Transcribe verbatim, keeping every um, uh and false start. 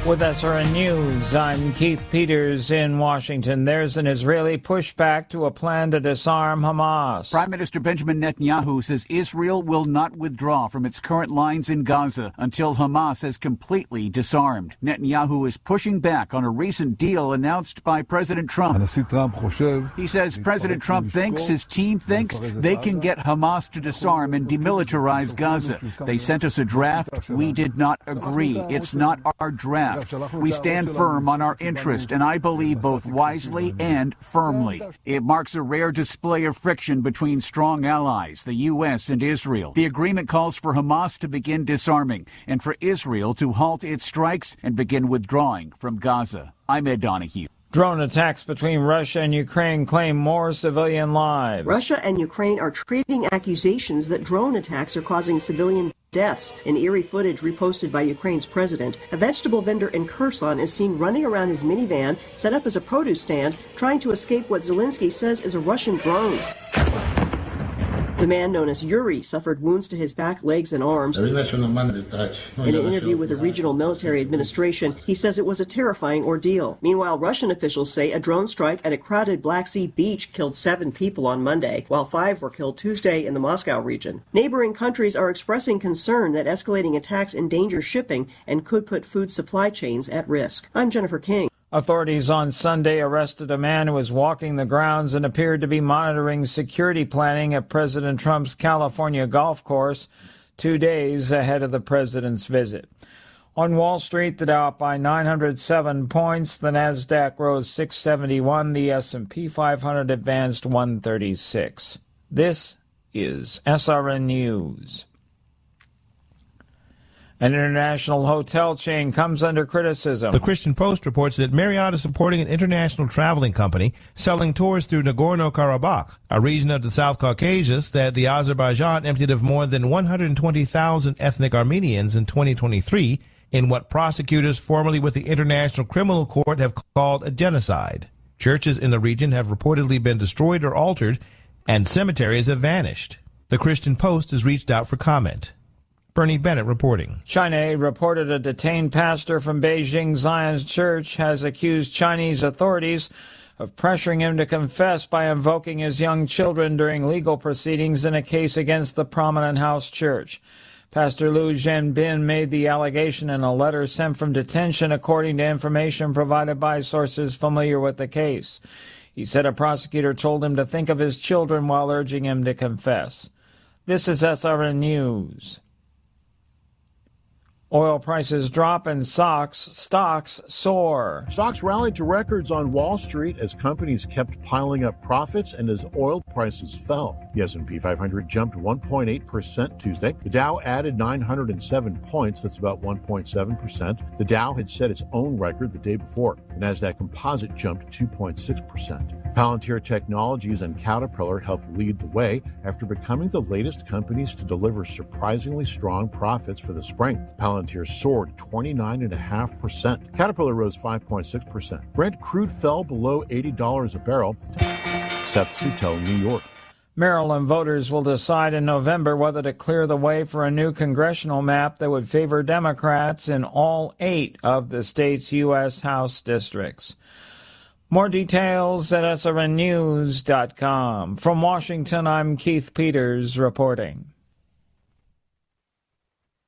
With S R N News, I'm Keith Peters in Washington. There's an Israeli pushback to a plan to disarm Hamas. Prime Minister Benjamin Netanyahu says Israel will not withdraw from its current lines in Gaza until Hamas has completely disarmed. Netanyahu is pushing back on a recent deal announced by President Trump. He says President Trump thinks, his team thinks, they can get Hamas to disarm and demilitarize Gaza. They sent us a draft. We did not agree. It's not our draft. We stand firm on our interest, and I believe both wisely and firmly. It marks a rare display of friction between strong allies, the U S and Israel. The agreement calls for Hamas to begin disarming and for Israel to halt its strikes and begin withdrawing from Gaza. I'm Ed Donahue. Drone attacks between Russia and Ukraine claim more civilian lives. Russia and Ukraine are trading accusations that drone attacks are causing civilian deaths. In eerie footage reposted by Ukraine's president, a vegetable vendor in Kherson is seen running around his minivan set up as a produce stand, trying to escape what Zelensky says is a Russian drone. The man known as Yuri suffered wounds to his back, legs, and arms. In an interview with the regional military administration, he says it was a terrifying ordeal. Meanwhile, Russian officials say a drone strike at a crowded Black Sea beach killed seven people on Monday, while five were killed Tuesday in the Moscow region. Neighboring countries are expressing concern that escalating attacks endanger shipping and could put food supply chains at risk. I'm Jennifer King. Authorities on Sunday arrested a man who was walking the grounds and appeared to be monitoring security planning at President Trump's California golf course two days ahead of the president's visit. On Wall Street, the Dow up by nine hundred seven points, the Nasdaq rose six seventy-one, the S and P five hundred advanced one thirty-six. This is S R N News. An international hotel chain comes under criticism. The Christian Post reports that Marriott is supporting an international traveling company selling tours through Nagorno-Karabakh, a region of the South Caucasus that the Azerbaijan emptied of more than one hundred twenty thousand ethnic Armenians in twenty twenty-three in what prosecutors formerly with the International Criminal Court have called a genocide. Churches in the region have reportedly been destroyed or altered, and cemeteries have vanished. The Christian Post has reached out for comment. Bernie Bennett reporting. China reported a detained pastor from Beijing Zion's Church has accused Chinese authorities of pressuring him to confess by invoking his young children during legal proceedings in a case against the prominent house church. Pastor Liu Zhenbin made the allegation in a letter sent from detention, according to information provided by sources familiar with the case. He said a prosecutor told him to think of his children while urging him to confess. This is S R N News. Oil prices drop and stocks, stocks soar. Stocks rallied to records on Wall Street as companies kept piling up profits and as oil prices fell. The S and P five hundred jumped one point eight percent Tuesday. The Dow added nine hundred seven points. That's about one point seven percent. The Dow had set its own record the day before. The Nasdaq Composite jumped two point six percent. Palantir Technologies and Caterpillar helped lead the way after becoming the latest companies to deliver surprisingly strong profits for the spring. Palantir soared twenty-nine point five percent. Caterpillar rose five point six percent. Brent crude fell below eighty dollars a barrel. Seth Sutel, New York. Maryland voters will decide in November whether to clear the way for a new congressional map that would favor Democrats in all eight of the state's U S House districts. More details at S R N news dot com. From Washington, I'm Keith Peters reporting.